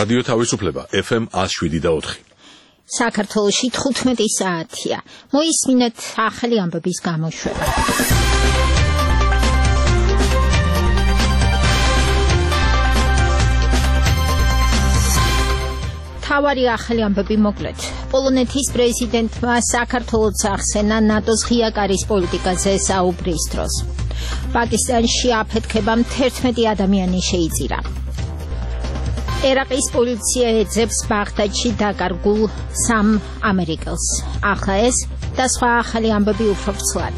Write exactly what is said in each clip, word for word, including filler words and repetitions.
რადიო თავისუფლება F M one oh seven და four. საქართველოში თხუთმეტი საათია. მოისმინეთ ახალი ამბების გამოშვება. თავარი ახალი ამბები მოკლედ. პოლონეთის პრეზიდენტმა საქართველოს ახსენა ნატოს ღია კარის პოლიტიკაზე საუბრის დროს. პაკისტანში აფეთქებამ თერთმეტი ადამიანი შეიწირა. ერაყის პოლიცია ეძებს ბაღდადში დაკარგულ სამ ამერიკელს. ახლა ეს და სხვა ახალი ამბები უფრო ვრცლად.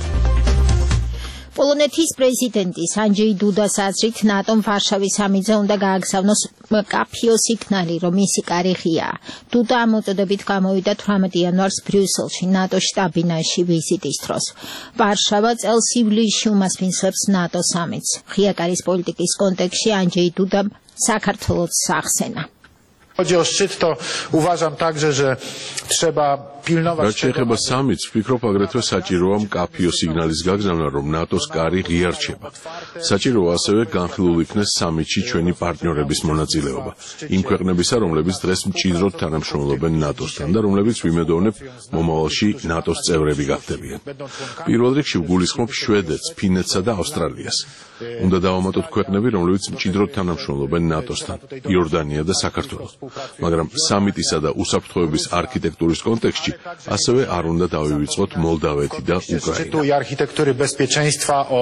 პოლონეთის პრეზიდენტის ანჯეი დუდას აზრით ნატომ ვარშავის სამიტზე უნდა გააგზავნოს მკაფიო სიგნალი, რომ მისი კარი ღიაა. დუდა ამ მოწოდებით გამოვიდა თვრამეტი იანვარს ბრიუსელში ნატო შტაბ-ბინაში ვიზიტის დროს. ვარშავა წელს ივლისში უმასპინძლებს ნატო სამიტს. ღია კარის პოლიტიკის კონტექსტში ანჯეი დუდამ საქართველოს ახსენა. Chodzi o szczyt, to uważam także, że trzeba pilnować. რაც შეეხება სამიტს, ვფიქრობ აგრეთვე საჭიროა მკაფიო სიგნალის გაგზავნა, რომ ნატოს კარი ღია რჩება. საჭიროა ასევე განხილულ იქნეს სამიტში ჩვენი პარტნიორების მონაწილეობა. იმ ქვეყნებისა, რომლებიც დღეს მჭიდროდ თანამშრომლობენ ნატოსთან და რომლებიც ვიმედოვნებ მომავალში ნატოს წევრები გახდებიან. პირველ რიგში ვგულისხმობ შვედეთს, ფინეთსა და ავსტრალიას. უნდა დავამატოთ ქვეყნები, რომლებიც მჭიდროდ თანამშრომლობენ ნატოსთან, იორდანია და საქართველო. მაგრამ სამიტისა და უსაფრთხოების არქიტექტურის კონტექსტში ასევე არ უნდა დავივიწყოთ მოლდავეთი და უკრაინა. I architektury bezpieczeństwa o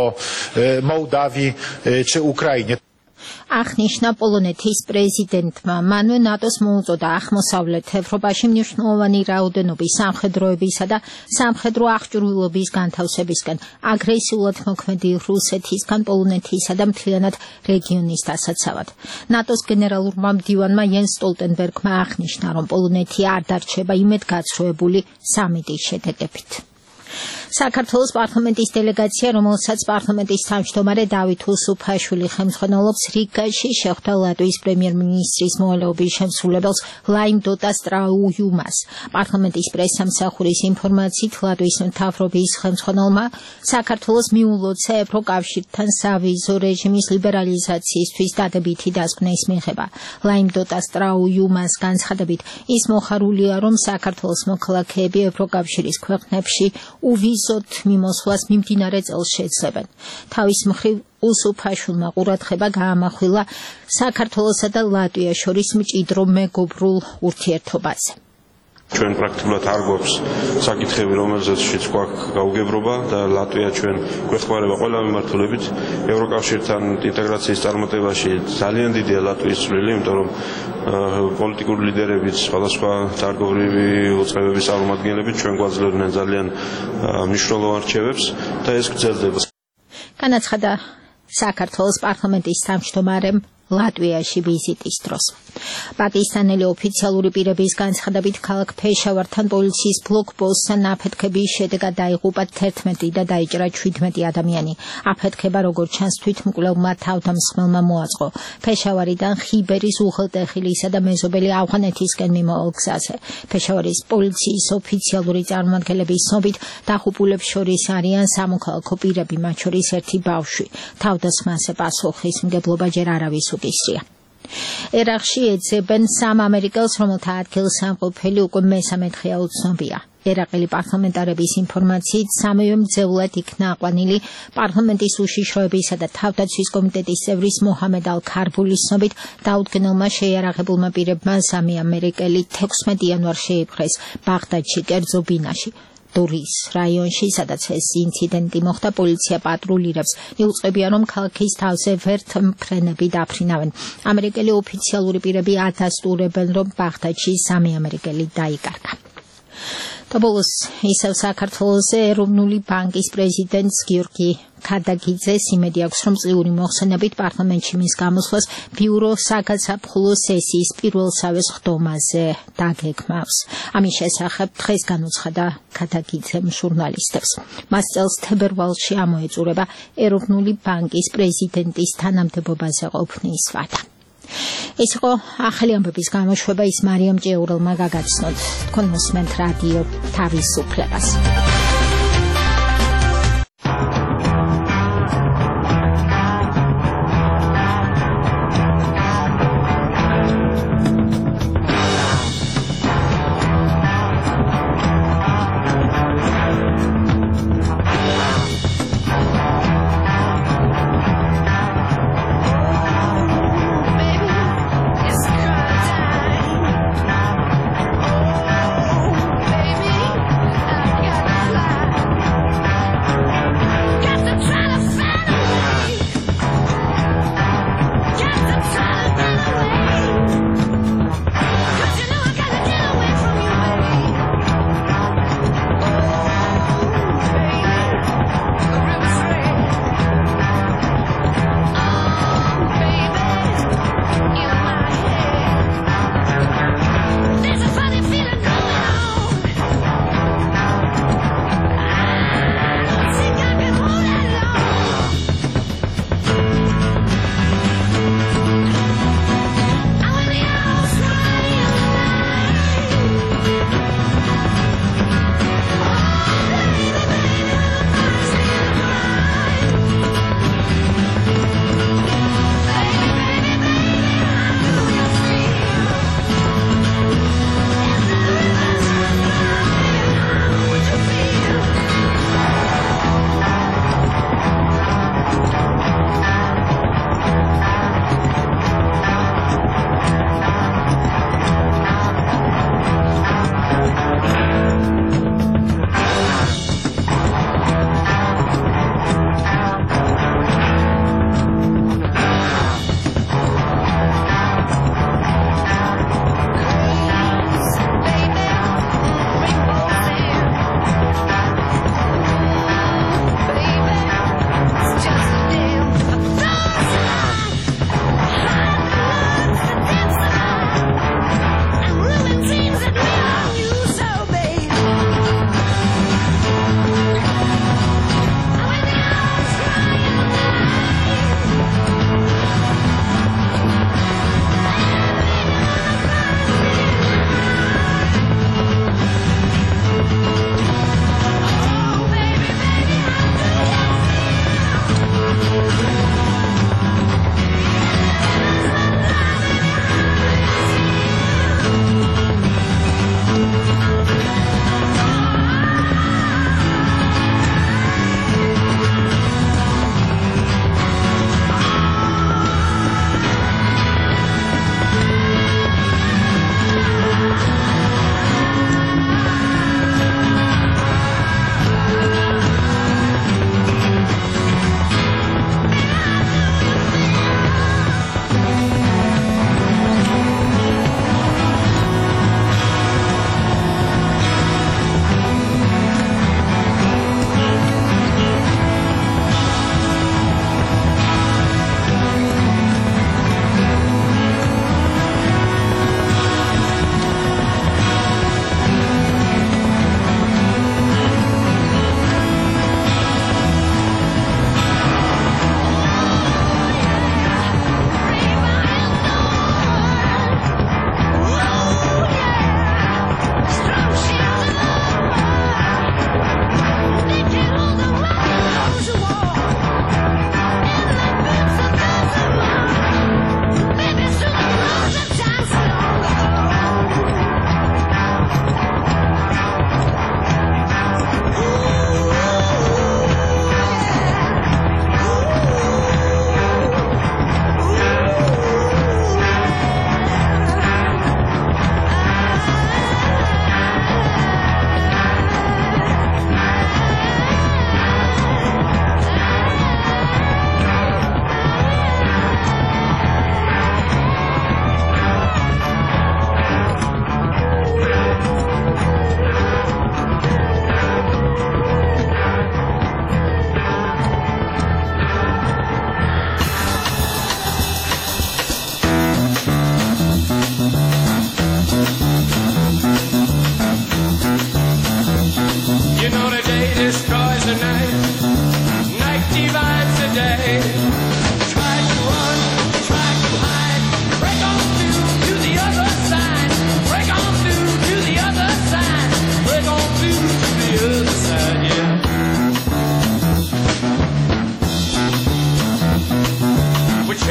Mołdawii czy Ukrainie. აღნიშნა პოლონეთის პრეზიდენტმა. მანვე ნატოს მოუწოდა აღმოსავლეთ ევროპაში მნიშვნელოვანი რაოდენობის სამხედროებისა და სამხედრო აღჭურვილობის განთავსებისკენ, აგრესიულად მოქმედი რუსეთისგან პოლონეთისა და მთლიანად რეგიონის დასაცავად. ნატოს გენერალურმა მდივანმა იენს სტოლტენბერგმა აღნიშნა, რომ პოლონეთი არ დარჩება იმედგაცრუებული სამიტის შედეგებით. საქართველოს პარლამენტის დელეგაცია, რომელსაც პარლამენტის თავმჯდომარე დავით უსუფაშვილი ხელმძღვანელობს, რიგაში შეხვდა ლატვიის პრემიერ-მინისტრის მოვალეობის შემსრულებელს ლაიმ დოტა-სტრაუიუმას. პარლამენტის პრესსამსახურის ინფორმაციით, ლატვიის მთავრობის ხელმძღვანელმა საქართველოს მიულოცა ევროკავშირთან სავიზო რეჟიმის ლიბერალიზაციისთვის დადებითი დასკვნის მიღება. ლაიმ დოტა-სტრაუიუმას განცხადებით, ის მოხარულია, რომ საქართველოს მოქალაქეები ევროკავშირის ქვეყნებში უვიზოთ მიმოსვლას მიმდინარე წელს შეძლებენ. თავის მხრივ უსუფაშვილმა ყურადღება გაამახვილა საქართველოსა და ლატვიას შორის მჭიდრო მეგობრულ ურთიერთობაზე. ჩვენ პრაქტიკულად არ გვაქვს საკითხები, რომელზეც გვაქვს გაუგებრობა და ლატვია ჩვენ გვეხმარება ყველა მიმართულებით. ევროკავშირთან ინტეგრაციის წარმატებაში ძალიან დიდია ლატვიის წვლილი, იმიტომ რომ პოლიტიკური ლიდერებიც, სხვადასხვა დარგობრივი უწყებების წარმომადგენლები ჩვენ გვაძლევდნენ ძალიან მნიშვნელოვან რჩევებს და ეს გრძელდება. განაცხადა საქართველოს პარლამენტის თავმჯდომარემ ლატვიაში ვიზიტის დროს. პაკისტანელი ოფიციალური პირების განცხადებით, ქალაქ ფეშავართან პოლიციის ბლოკპოსტთან აფეთქების შედეგად დაიღუპა თერთმეტი და დაიჭრა შვიდმეტი ადამიანი. აფეთქება, როგორც ჩანს, თვითმკვლელმა თავდამსხმელმა მოაწყო. ფეშავარიდან ხიბერის უღელტეხილისა და მეზობელი ავღანეთისკენ მიმავალ გზაზე. ფეშავარის პოლიციის ოფიციალური წარმომადგენლების ცნობით, დაღუპულებს შორის არიან სამოქალაქო პირები, მათ შორის ერთი ბავშვი. თავდასხმაზე პასუხისმგებლობა ჯერ არავის უსწრია. ერაყში ეძებენ სამ ამერიკელს, რომელთა ადგილსამყოფელი უკვე მესამე დღეა უცნობია. ერაყელი პარლამენტარების ინფორმაციით, სამივე მძევლად იქნა აყვანილი პარლამენტის უშიშროებისა და თავდაცვის კომიტეტის წევრის მოჰამედ ალ-ქარბულის ცნობით, დაუდგენელმა შეიარაღებულმა პირებმა სამი ამერიკელი თექვსმეტი იანვარს შეიპყრეს ბაღდადში, კერძო ბინაში. დურის რაიონში, სადაც ეს ინციდენტი მოხდა, პოლიცია პატრულირებს. იუწყებია, რომ ქალაქის თავზე ვერტმფრენები დაფრინავენ. ამერიკელი ოფიციალური პირები ადასტურებენ, რომ ბაღდადში სამი ამერიკელი დაიკარგა. Tabos ისევ საქართველოზე ეროვნული ბანკის პრეზიდენტს გიორგი ქადაგიძეს იმედი აქვს, რომ წლიური მოხსენებით პარლამენტში მის გამოსვლას ბიურო საგაზაფხულო სესიის პირველსავე ხდომაზე დაგეგმავს. ამის შესახებ დღეს განუცხადა ქადაგიძემ ჟურნალისტებს. მას წელს თებერვალში ამოეწურება ეროვნული ბანკის პრეზიდენტის თანამდებობაზე ყოფნის ვადა. ეს იყო ახალი ამბების გამოშვება, ის მარიამ ჭეურელმა გაგაცნოთ. თქვენ მოსმენთ რადიო თავისუფლებას.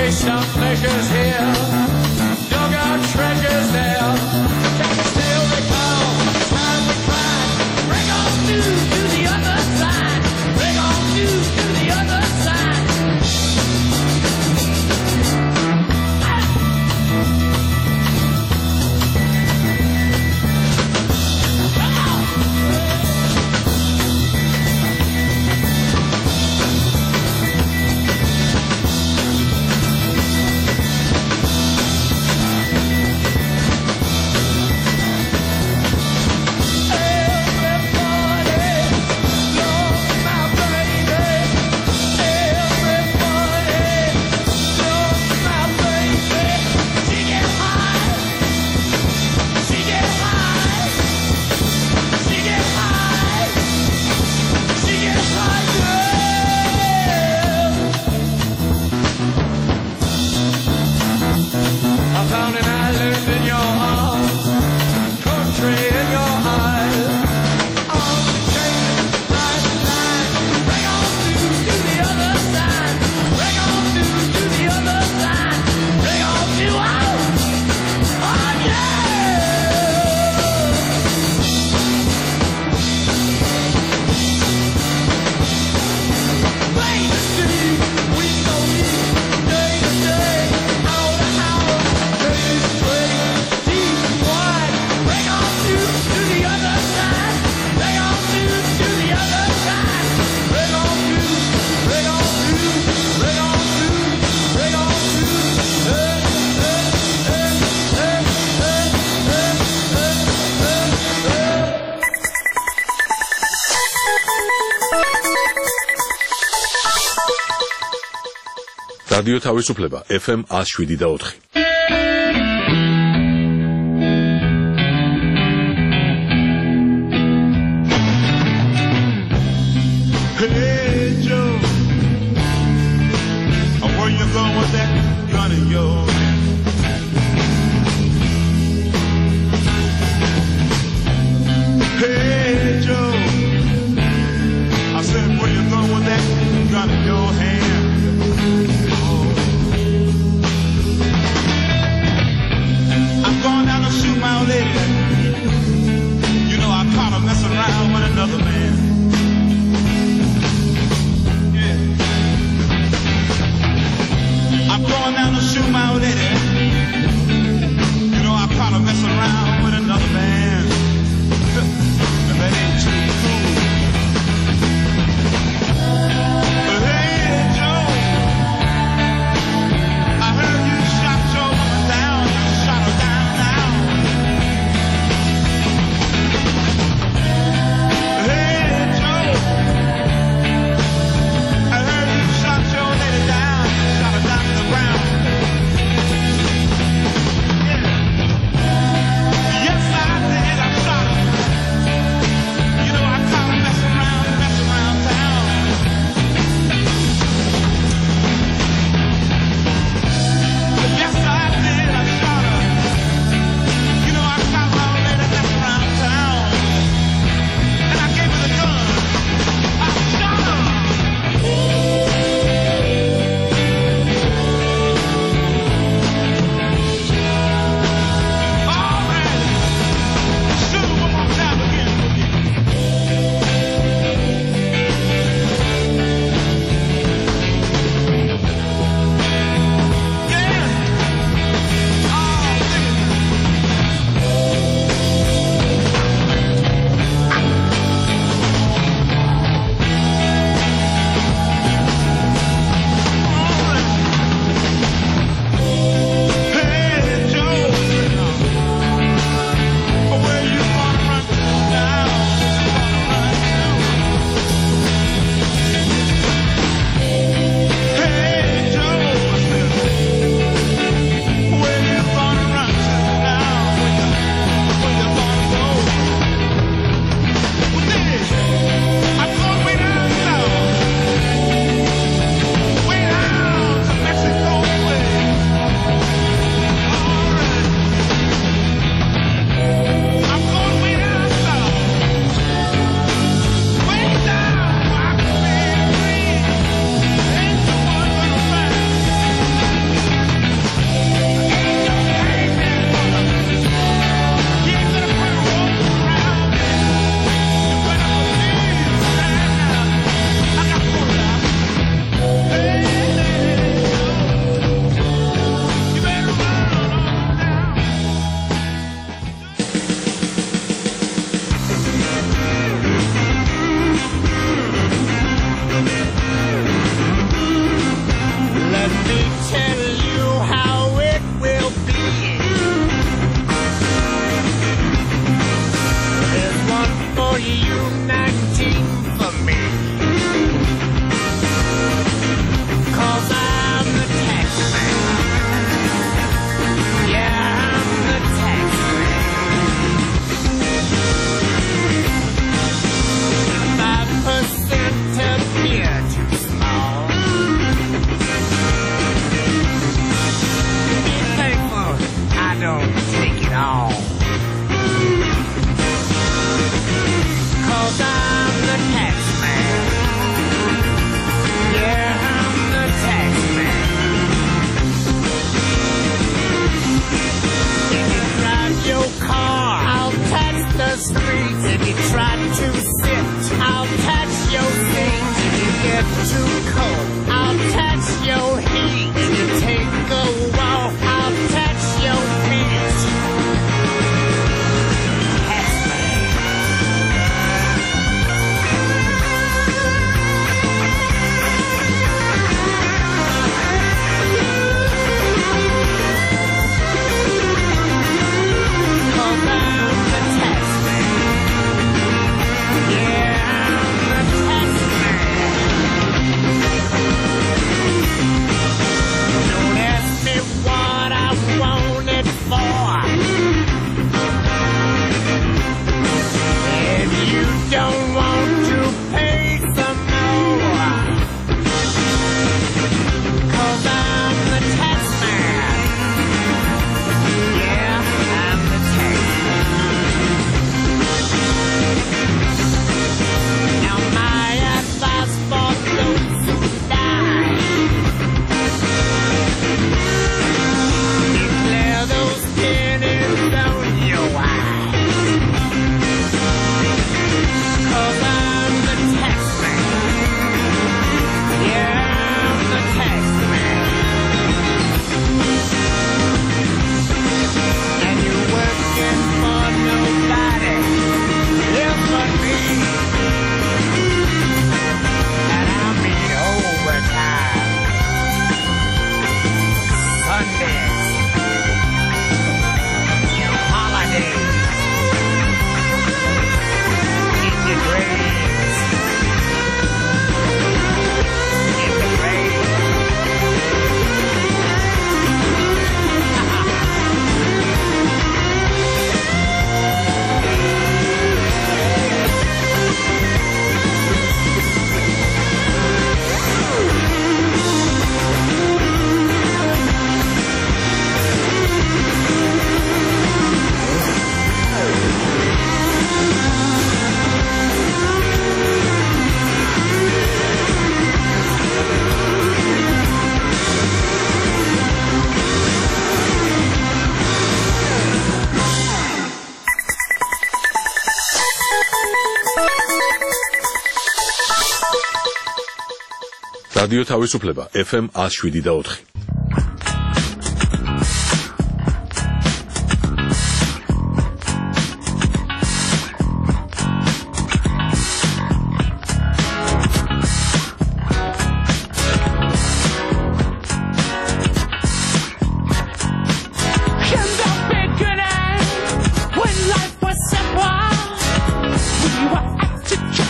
stuff pleasures here, dug out treasures there. Take a sail, they come, time we climb. Bring on through to the other side. Bring on through to the other side. რადიო თავისუფლება ეფ ემ one oh seven და four. Hey Joe, where you going with that gun in your hand? Hey Joe, I said where you going with that gun in your hand? I'm going down to shoot my old lady. You know I caught her messing around with another man. I'm going down to shoot my old lady. You know I caught her messing around with another man. And that ain't too cool. But hey, რადიო თავისუფლება ეფ ემ one oh seven და four.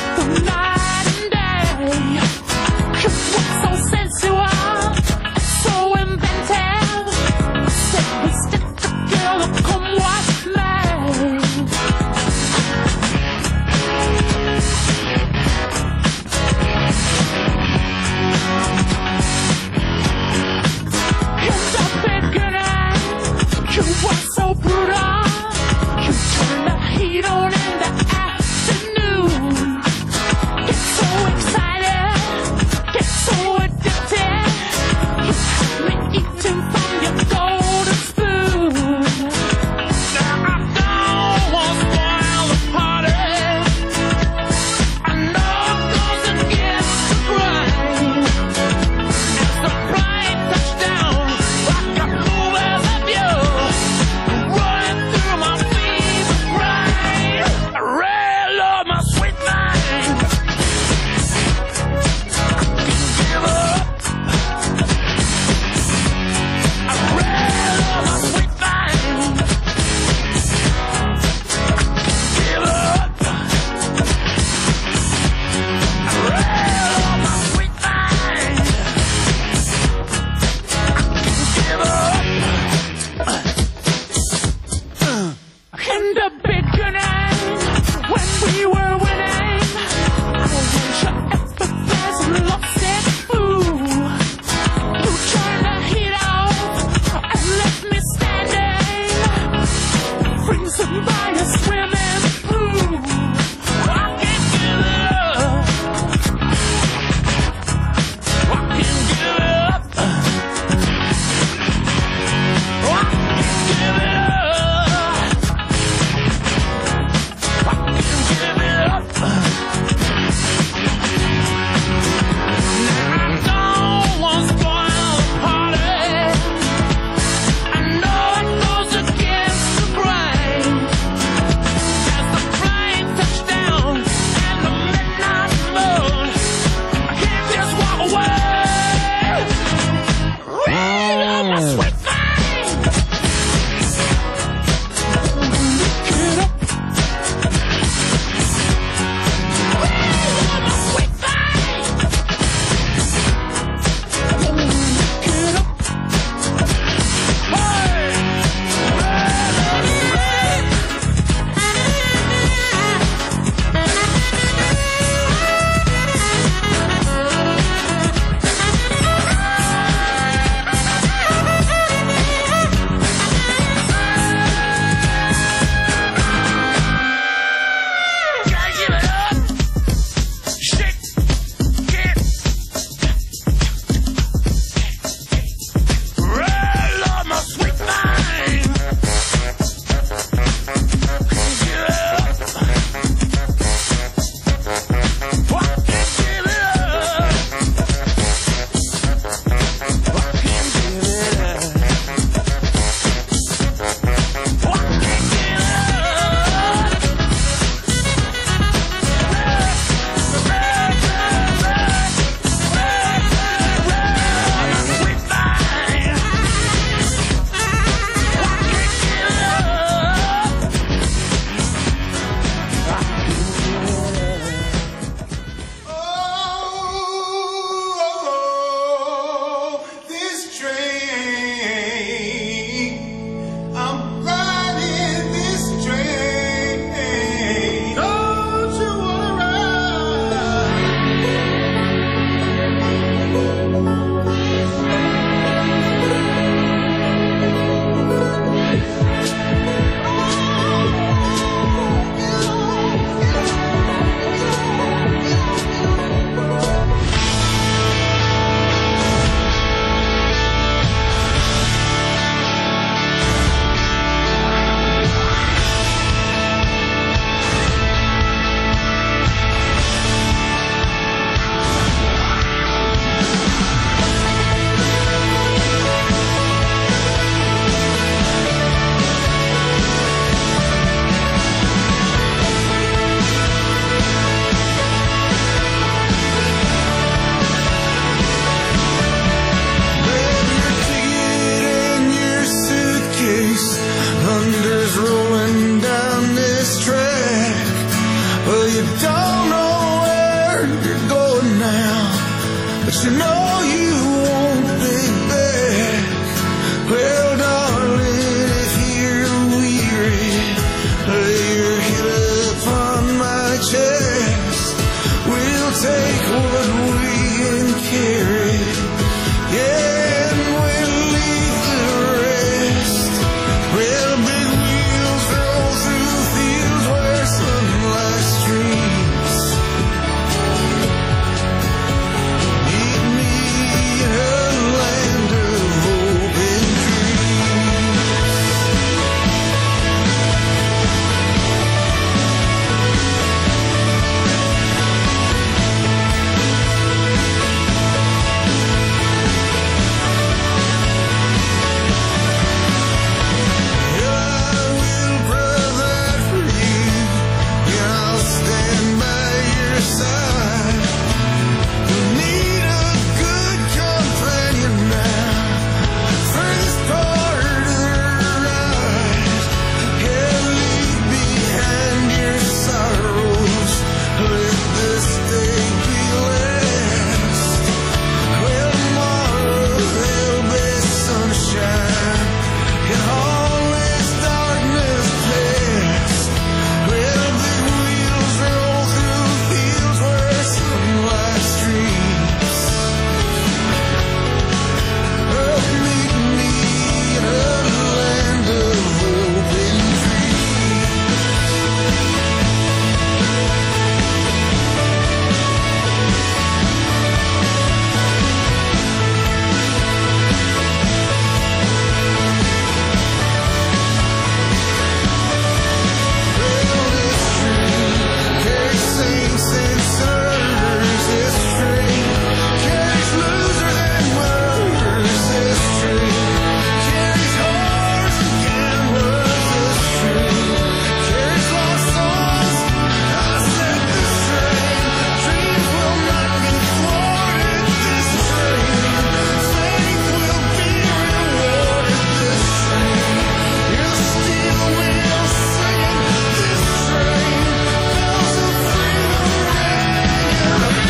So but you know you won't be back. Well, darling, if you're weary, lay your head upon my chest. We'll take what we can carry, yeah, and we'll leave the rest. Well, big wheels roll through fields where sunlight streams. Meet me in a land of hope and dreams. I will provide for you, and I'll stand by your side. You need a good companion now for this part of the ride. Yeah, leave behind your sorrows, let this day be last. Well, tomorrow there'll be sunshine, and all this darkness past. Well, big wheels roll through fields where sunlight streams. Oh, meet me in a land of hope and dreams. Well, this train carries saints and sinners. This train carries losers and winners. This train carries whores and gamblers. This train carries lost souls. I said this train, dreams will not be thwarted. This train, faith will be rewarded. This train, your steel wheels singing. This train, bells of freedom ringing.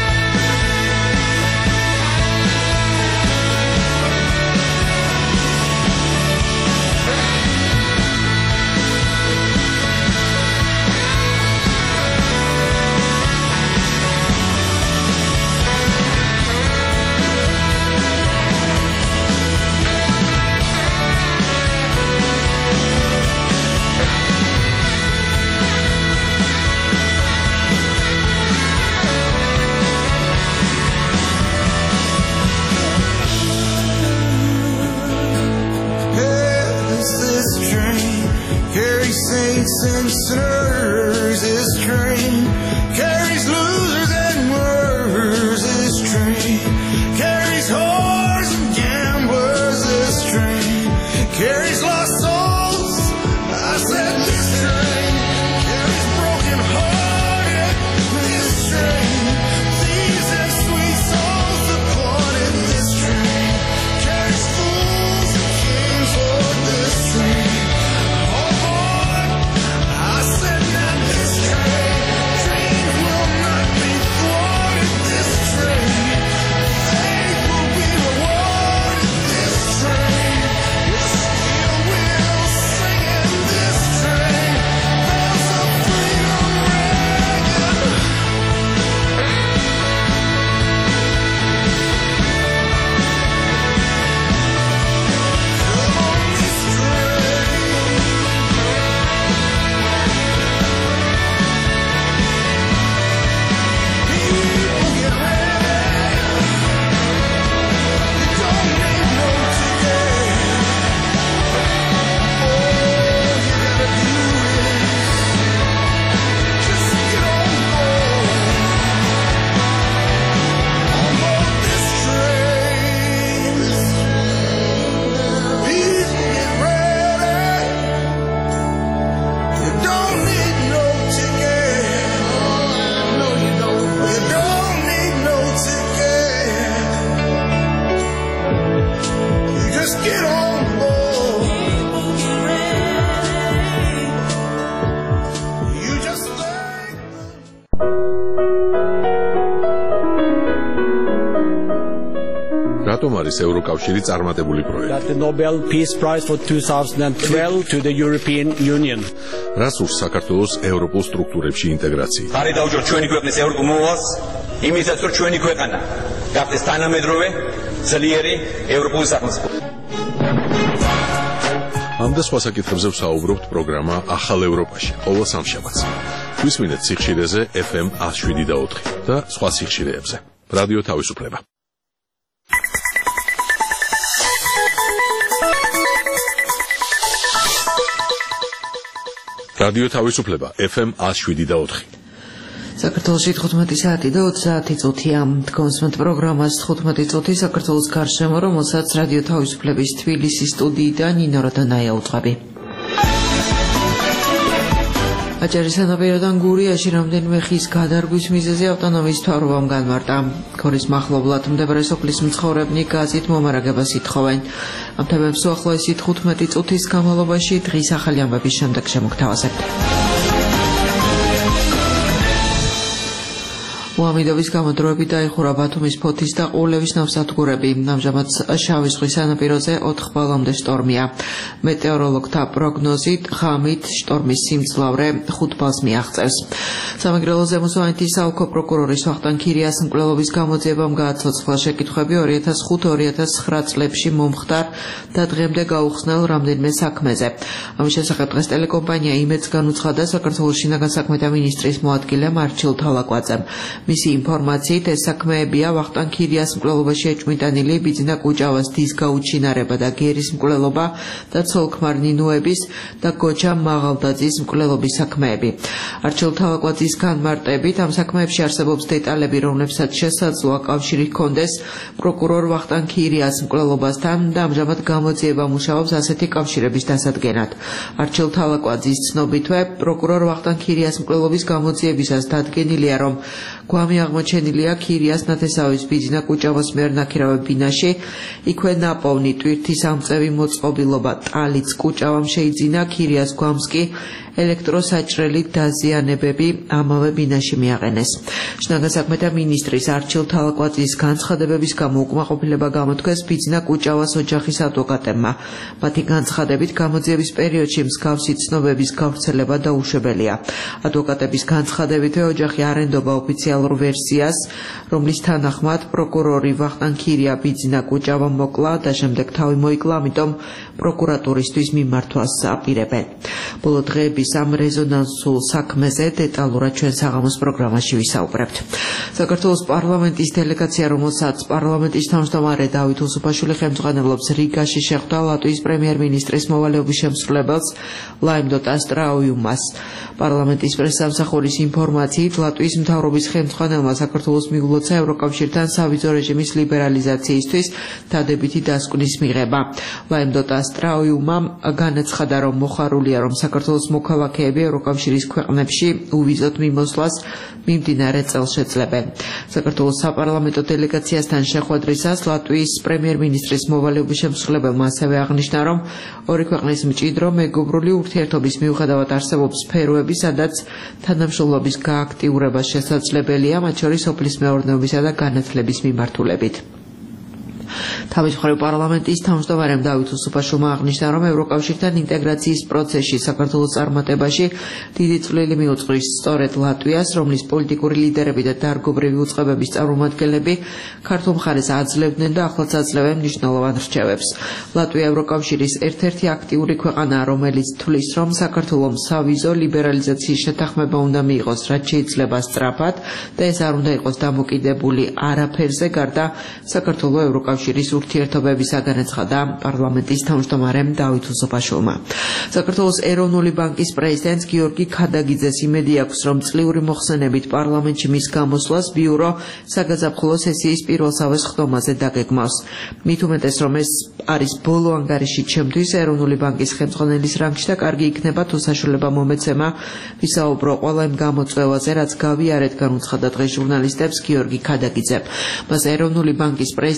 Yes, this train carries saints and sinners. This train carries losers and winners. This train carries whores and gamblers. This train carries lost souls. I said this train carries broken hearted. This train, thieves and sweet souls appointed. This train carries fools and kings. Lord, this train, oh boy, I said that this train რატომ არის ევროკავშირი წარმატებული პროექტი? That the Nobel Peace Prize for two thousand twelve to the European Union. რას ურს საქართველოს ევროპულ სტრუქტურებში ინტეგრაცია? ხარი დაუჭიროთ ჩვენი ქვეყნის ევროპულ მოვალს, იმისაც რომ ჩვენი ქვეყანა გახდეს თანამედროვე, ძლიერი ევროპული სახელმწიფო. ამ და სხვა საკითხებზე ვსაუბრობთ პროგრამა ახალ ევროპაში ყოველ სამშაბათს. გვისმინეთ სიხშირეზე ეფ ემ one oh seven და four და სხვა სიხშირეებზე. რადიო თავისუფლება. რადიო თავისუფლება ეფ ემ one oh seven და four. საქართველოში თხუთმეტი საათი და ოცდაათი წუთია. თქვენსმენთ პროგრამას თხუთმეტი წუთი საქართველოს გარშემო, რომელსაც რადიო თავისუფლების თბილისის სტუდიიდან ნინო როდანაია უძღვები. აჭარის სანაპიროდან გურიაში რამდენიმე ხის გადარგვის მიზეზი ავტონომიის მთავრობამ განმარტა. ქორის მახლობლად მდებარე სოფლის მცხოვრებნი გაზით მომარაგებას ითხოვენ. ამ თემებს უახლოესი თხუთმეტი წუთის განმავლობაში დღის ახალი ამბების შემდეგ შემოგთავაზებთ. უამიდობის გამოდროებით დაიხურა ბათუმის ფოთის და ყურლევის ნავსადგურები. ამჟამად შავი ზღვის სანაპიროზე ოთხ ბალომდე შტორმია. მეტეოროლოგთა პროგნოზით ღამით შტორმის სიმძლავრე ხუთ ბალს მიაღწევს. სამეგრელო ზემოსვანეთის საოლქო პროკურორის ვახტანგ ქირიას მკვლელობის გამოძიებამ გააცოცხლა შეკითხვები ორი ათას ხუთი ორი ათას ცხრა წლებში მომხდარ და დღემდე გაუხსნელ რამდენიმე საქმეზე. ამის შესახებ დღეს ტელეკომპანია იმედს განუცხადა საქართველოს შინაგან საქმეთა მინისტრის მოადგილე მარჩილ თალაკვაძემ. მისი ინფორმაციით ეს საქმეებია ვახტანგ ქირიას მკვლელობაში ეჭვმიტანილი ბიძინა კუჭავას დის გაუჩინარება და გერის მკვლელობა და ცოლ-ქმარ ნინოების და გოჯა მაღალდაძის მკვლელობის საქმეები. არჩილ თალაკვაძის განმარტებით ამ საქმეებში არსებობს დეტალები, რომლებსაც შესაძლოა კავშირი ჰქონდეს პროკურორ ვახტანგ ქირიას მკვლელობასთან და ამჟამად გამოძიება მუშაობს ასეთი კავშირების დასადგენად. არჩილ თალაკვაძის ცნობითვე პროკურორ ვახტანგ ქირიას მკვლელობის გამოძიებისას დადგენილია, რომ გვამი აღმოჩენილია ქირიას ნათესავის ბიძინა კუჭავას მიერ ნაქირავე ბინაში, იქვე ნაპოვნი ტვირთის ამწევი მოწყობილობა ტალიც კუჭავამ შეიძინა, ქირიას გვამს კი ელექტროსაჭრელი დაზიანებები ამავე ბინაში მიაყენეს. შინაგან საქმეთა მინისტრის არჩილ თალაკვაძის განცხადებების გამო უკმაყოფილება გამოთქვეს ბიძინა კუჭავას ოჯახის ადვოკატებმა. მათი განცხადებით გამოძიების პერიოდში მსგავსი ცნობების გავრცელება დაუშვებელია. ადვოკატების განცხადებითვე ოჯახი არ ენდობა ოფიციალურ ვერსიას, რომლის თანახმად პროკურორი ვახტანგ ქირია ბიძინა კუჭავამ მოკლა და შემდეგ თავი მოიკლა, ამიტომ პროკურატურისთვის მიმართვას აპირებენ. ბოლო დღეების ამ რეზონანსულ საქმეზე დეტალურად ჩვენ საღამოს პროგრამაში ვისაუბრებთ. საქართველოს პარლამენტის დელეგაცია, რომელსაც პარლამენტის თავმჯდომარე დავით უსუფაშვილი ხელმძღვანელობს, რიგაში შეხვდა ლატვიის პრემიერ-მინისტრის მოვალეობის შემსრულებელს ლაიმდოტ ასტრაუიუმას. პარლამენტის პრესსამსახურის ინფორმაციით ლატვიის მთავრობის ხელმძღვანელმა საქართველოს მიულოცა ევროკავშირთან სავიზო რეჟიმის ლიბერალიზაციისთვის დადებითი დასკვნის მიღება. ლაიმდოტ ასტრაუიუმამ განაცხადა, რომ მოხარულია, რომ საქართველოს მოქალაქეები ევროკავშირის ქვეყნებში უვიზოთ მიმოსვლას მიმდინარე წელს შეძლებენ. საქართველოს საპარლამენტო დელეგაციასთან შეხვედრისას ლატვიის პრემიერ-მინისტრის მოვალეობის შემსრულებელმა ასევე აღნიშნა, რომ ორი ქვეყნის მჭიდრო მეგობრული ურთიერთობის მიუხედავად არსებობს სფეროები, სადაც თანამშრომლობის გააქტიურება შესაძლებელია, მათ შორის სოფლის მეურნეობისა და განათლების მიმართულებით. თავის მხრივ პარლამენტის თავმჯდომარემ დავით უსუფაშვილმა აღნიშნა, რომ ევროკავშირთან ინტეგრაციის პროცესში საქართველოს წარმატებაში დიდი წვლილი მიუძღვის სწორედ ლატვიას, რომლის პოლიტიკური ლიდერები და დარგობრივი უწყებების წარმომადგენლები ქართულ მხარეს აძლევდნენ და ახლაც აძლევენ მნიშვნელოვან რჩევებს. ლატვია ევროკავშირის ერთ-ერთი აქტიური ქვეყანაა, რომელიც თვლის, რომ საქართველოს სავიზო ლიბერალიზაციის შეთანხმება უნდა მიიღოს, რაც შეიძლება სწრაფად და ეს არ უნდა იყოს დამოკიდებული არაფერზე, გარდა საქართველოს ევროკავშირის ურთიერთობებისა, განაცხადა პარლამენტის თავმჯდომარემ დავით უსუფაშვილმა. საქართველოს ეროვნული ბანკის პრეზიდენტს გიორგი ქადაგიძეს იმედი აქვს, რომ წლიური მოხსენებით პარლამენტში მის გამოსვლას ბიურო საგაზაფხულო სესიის პირველსავე ხდომაზე დაგეგმავს. მით უმეტეს, რომ ეს არის ბოლო ანგარიში ჩემთვის ეროვნული ბანკის ხელმძღვანელის რანგში და კარგი იქნება თუ საშუალება მომეცემა ვისაუბრო ყველა იმ გამოწვევაზე, რაც გავიარეთ, განუცხადა დღეს ჟურნალისტებს გიორგი ქადაგიძემ. მას ეროვნული ბანკის პრეზიდენტის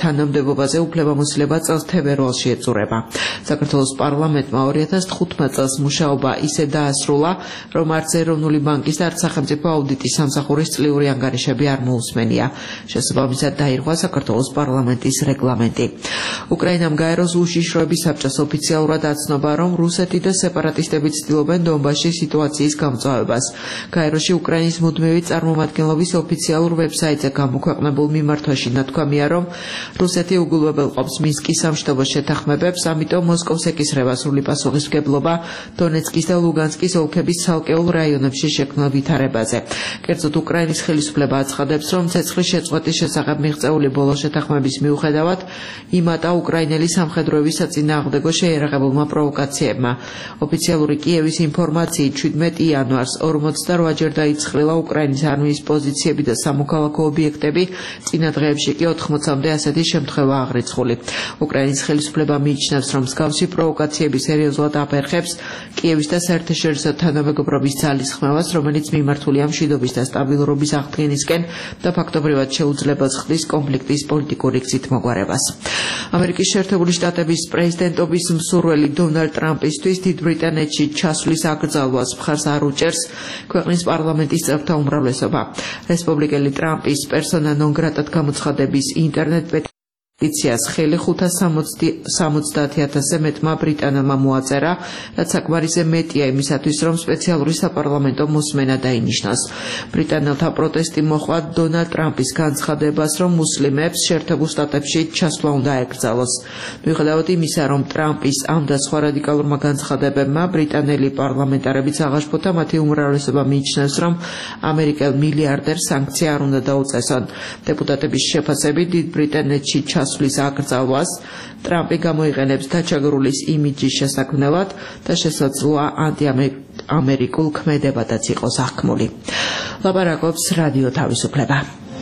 თანამდებობაზე უფლებამოსილება წელს თებერვალში ეწურება. საქართველოს პარლამენტმა ორი ათას თხუთმეტ წელს მუშაობა ისე დაასრულა, რომ არც ეროვნული ბანკის და არც სახელმწიფო აუდიტის სამსახურის წლიური ანგარიშები არ მოусმენია. შესაბამისად დაირღვა საქართველოს პარლამენტის რეგლამენტი. უკრაინამ გაეროს უშიშროების საბჭოს ოფიციალურად აცნობა, რომ რუსეთი და სეპარატისტები ცდილობენ დონბასში სიტუაციის გამწვავებას. გაეროში უკრაინის მუდმივი წარმომადგენლობის ოფიციალურ ვებსაიტზე გამოქვეყნებულ მიმართვაში ნათქვამია, რომ რუსეთი უგულვებელყოფს მინსკის სამშვიდობო შეთანხმებებს, ამიტომ მოსკოვს ეკისრება სრული პასუხისმგებლობა დონეცკის და ლუგანსკის ოლქების ცალკეულ რაიონებში შექმნილ ვითარებაზე. კერძოდ უკრაინის ხელისუფლება აცხადებს, რომ ცეცხლის შეწყვეტის შესახებ მიღწეული ბოლო შეთანხმების მიუხედავად იმატა უკრაინელი სამხედროების საწინააღმდეგო შეიარაღებულმა პროვოკაციებმა. ოფიციალური კიევის ინფორმაციით შვიდმეტი იანვარს ორმოცდარვა ჯერ დაიწყრილა უკრაინის არმიის პოზიციები და სამოქალაქო ობიექტები, წინა დღეებში კი ოთხმოცამდე ასეთი შემთხვევა აღრიცხული. უკრაინის ხელისუფლება მიიჩნევს, რომ მსგავსი პროვოკაციები სერიოზულად აფერხებს კიევის და საერთაშორისო თანამეგობრობის ძალისხმევას, რომელიც მიმართულია მშვიდობის და სტაბილურობის აღდგენისკენ და ფაქტობრივად შეუძლებელს ხდის კონფლიქტის პოლიტიკური გზით მოგვარებას. ამერიკის შეერთებული შტატების პრეზიდენტობის მსურველი დონალდ ტრამპისთვის დიდ ბრიტანეთში ჩასვლის აკრძალვას მხარს არ უჭერს ქვეყნის პარლამენტის წევრთა უმრავლესობა. რესპუბლიკელი ტრამპის პერსონა ნონ გრატად გამოცხადების ინტერნეტ პეტიციას ხელი ხუთას სამოცდაათი ათასზე მეტმა ბრიტანელმა მოაწერა, რაც საკმარისზე მეტია იმისათვის, რომ სპეციალური საპარლამენტო მოსმენა დაინიშნოს. ბრიტანელთა პროტესტი მოჰყვა დონალდ ტრამპის განცხადებას, რომ მუსლიმებს შეერთებულ შტატებში ჩასვლა უნდა ეკრძალოს. მიუხედავად იმისა, რომ ტრამპის ამ და სხვა რადიკალურმა განცხადებებმა ბრიტანელი პარლამენტარებიც აღაშფოთა, მათი უმრავლესობა მიიჩნევს, რომ ამერიკელ მილიარდერს სანქცია არ უნდა დაუწესონ. დეპუტატების შეფასებით დიდ ბრიტანეთში ჩასვლის აკრძალვას ტრამპი გამოიყენებს დაჩაგრულის იმიჯის შესაქმნელად და შესაძლოა ანტიამერიკულ ქმედებადაც იყოს აღქმული. ლაპარაკობს რადიო თავისუფლება.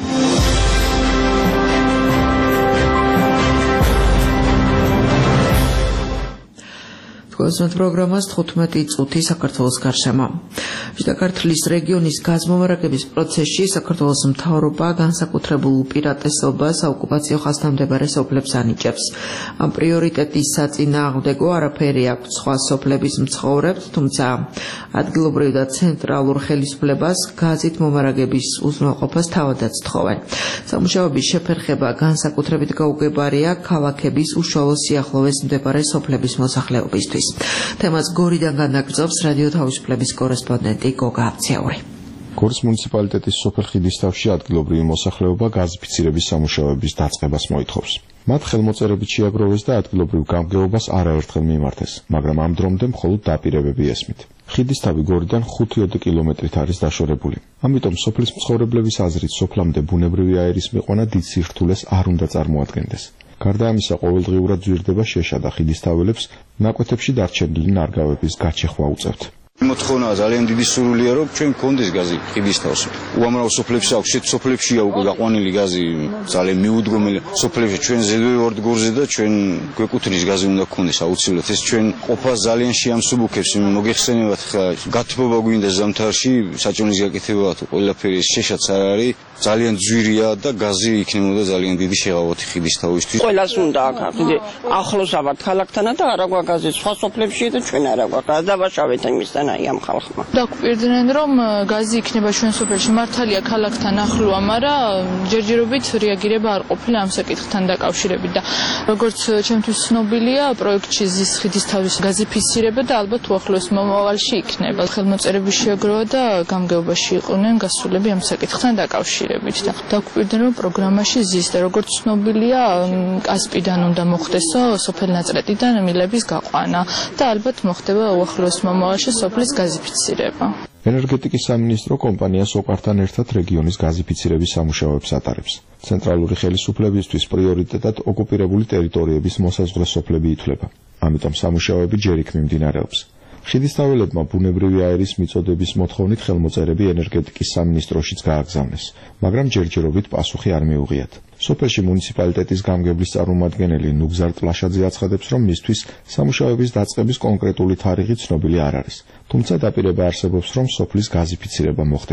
Თქვენს პროგრამას თხუთმეტი წუთი საქართველოს გარშემო. შიდა-ქართლის რეგიონის გაზმომარაგების პროცესში საქართველოს მთავრობა განსაკუთრებულ უპირატესობას საოკუპაციო ხაზთამდებარე სოფლებს ანიჭებს. ამ პრიორიტეტის საწინააღმდეგო არაფერი აქვს სხვა სოფლების მცხოვრებს, თუმცა ადგილობრივ და ცენტრალურ ხელისუფლებას გაზით მომარაგების უზრუნველყოფას თავადაც თხოვენ. სამუშაოების შეფერხება განსაკუთრებით გაუგებარია ქალაქების უშუალო სიახლოვეს მდებარე სოფლების მოსახლეობისთვის. თემას გორიდან განაგრძობს რადიო თავისუფლების კორესპონდენტი გოგა აბციური. გორის მუნიციპალიტეტის სოფელ ხიდისთავში ადგილობრივი მოსახლეობა გაზიფიცირების სამუშაოების დაწყებას მოითხოვს. მათ ხელმოწერებით შეაგროვეს და ადგილობრივ გამგეობას არაერთხელ მიმართეს, მაგრამ ამ დრომდე მხოლოდ დაპირებები ესმით. ხიდისთავი გორიდან ხუთი კილომეტრით არის დაშორებული. ამიტომ სოფლის მცხოვრებლების აზრით სოფლამდე ბუნებრივი აერის მიყონა დიდ სირთულეს არ უნდა წარმოადგენდეს. გარდა ამისა, ყოველდღიურად ძვირდება შეშა და ხიდისთაველებს ნაკვეთებში დარჩენილი ნარგავების გაჩეხვა უწევთ. მოთხოვნა ძალიან დიდი სურვილია, რომ ჩვენ გქონდეს გაზი ხიდისთავში. უამრავ სოფლებში აქვს, შეთ სოფლებშია უკვე გაყვანილი გაზი, ძალიან მიუდგომელი სოფლებში ჩვენ ზედვე ვართ გორზე და ჩვენ გვეკუთვნის გაზი უნდა გქონდეს აუცილებლად. ეს ჩვენ ყოფას ძალიან შეამსუბუქებს, მოგეხსენებათ ხა გათბობა გვინდა ზამთარში, საჭმელის გაკეთება თუ ყველაფერი შეშაც არ არის, ძალიან ძვირია და გაზი იქნებოდა ძალიან დიდი შეღავათი ხიდისთავისთვის. ყველას უნდა აქ ახლოს ავართ ქალაქთანა და არა გვაქვს გაზი სხვა სოფლებში და ჩვენ არა გვაქვს. დაბაშავეთ იმისთან აი ამ ხალხმა. დაგვირდნენ რომ გაზი იქნება ჩვენ სოფელში, მართალია ქალაქთან ახლოა, მაგრამ ჯერჯერობით რეაგირება არ ყოფილა ამ საკითხთან დაკავშირებით და როგორც ჩემთვის ცნობილია, პროექტში ზის ხიდისთავის გაზიფიცირება და ალბათ უახლოეს მომავალში იქნება. ხელმოწერების შეაგროვა და გამგეობაში იყვნენ გასულები ამ საკითხთან დაკავშირებით და დაგვირდნენ რომ პროგრამაში ზის და როგორც ცნობილია, კასპიდან უნდა მოხდესო სოფელ ნაწრეტიდან მილების გაყვანა და ალბათ მოხდება უახლოეს მომავალში სოფლის გაზიფიცირება. ენერგეტიკის სამინისტრო კომპანია სოკართან ერთად რეგიონის გაზიფიცირების სამუშაოებს ატარებს. ცენტრალური ხელისუფლებისთვის პრიორიტეტად ოკუპირებული ტერიტორიების მოსაზღვრე სოფლები ითვლება. ამიტომ სამუშაოები ჯერ იქ მიმდინარეობს. ხიდისთაველებმა ბუნებრივი აერის მიწოდების მოთხოვნით ხელმოწერები ენერგეტიკის სამინისტროშიც გააგზავნეს, მაგრამ ჯერჯერობით პასუხი არ მიუღიათ. სოფელში მუნიციპალიტეტის გამგებლის წარმომადგენელი ნუგზარ ტლაშაძე აცხადებს, რომ მისთვის სამუშაოების დაწყების კონკრეტული თარიღი ცნობილი არ არის, თუმცა დაპირება არსებობს, რომ სოფლის გაზიფიცირება მოხდება.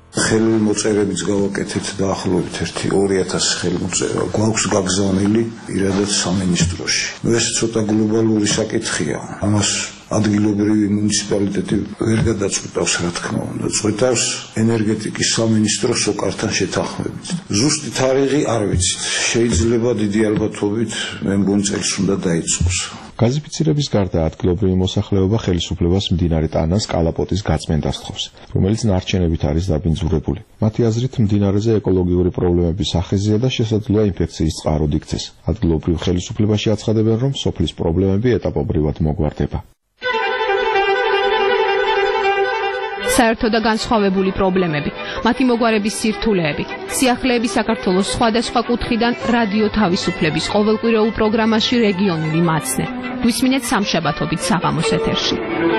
ხელმოწერებიც გავაკეთეთ დაახლოებით ერთი ორი ათასი ხელმოწერა გვაქვს გაგზავნილი პირადად სამინისტროში. ნუ ეს ცოტა გლობალური საკითხია. ამას ადგილობრივი მუნიციპალიტეტი ვერ გადაწყვეტავს, რა თქმა უნდა. წყვეტავს ენერგეტიკის სამინისტრო სოკართან შეთანხმებით. ზუსტი თარიღი არ ვიცით. შეიძლება დიდი ალბათობით მე მგონი წელს უნდა დაიწყოს. გაზიფიცირების გარდა ადგილობრივი მოსახლეობა ხელისუფლებას მდინარე ტანას კალაპოტის გაწმენდას თხოვს, რომელიც ნარჩენებით არის დაბინძურებული. მათი აზრით, მდინარეზე ეკოლოგიური პრობლემების სახეზია და შესაძლოა ინფექციის წყაროდ იქცეს. ადგილობრივ ხელისუფლებაში აცხადებენ, რომ სოფლის პრობლემები ეტაპობრივად მოგვარდება. საერთო და განსხვავებული პრობლემები, მათი მოგვარების სირთულეები, სიახლეები საქართველოს სხვადასხვა კუთხიდან რადიო თავისუფლების ყოველკვირეულ პროგრამაში რეგიონული მაცნე. გვისმინეთ სამშაბათობით საღამოს ეთერში.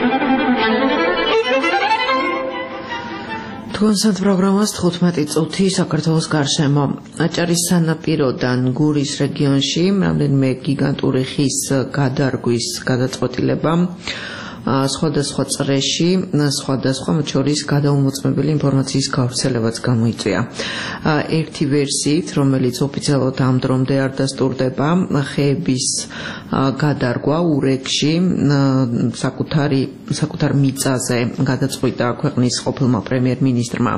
თქვენსად პროგრამას თხუთმეტი წუთი საქართველოს გარშემო. აჭარის სანაპიროდან გურის რეგიონში რამდენიმე გიგანტური ხის გადარგვის გადაწყვეტილება სხვადასხვა წრეში, სხვადასხვა მათ შორის გადაუმოწმებელი ინფორმაციის გავრცელებაც გამოიწვია. ერთი ვერსიით, რომელიც ოფიციალურად ამ დრომდე არ დასტურდება, ხეების გადარგვა ურეკში საკუთარი საკუთარ მიწაზე გადაწყვიტა ქვეყნის ყოფილმა პრემიერ-მინისტრმა